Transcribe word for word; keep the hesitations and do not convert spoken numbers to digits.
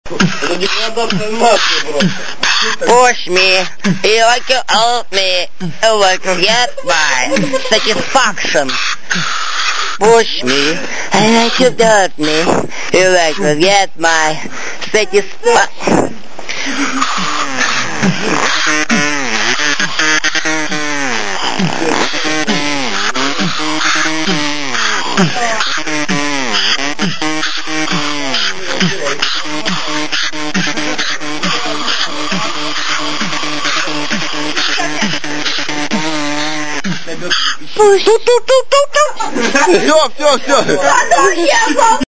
Это деградация нации просто. Push me, you like to hold me, you like to get my satisfaction. Push me, I like to hurt me, you like to get my satisfaction. Все, все, все.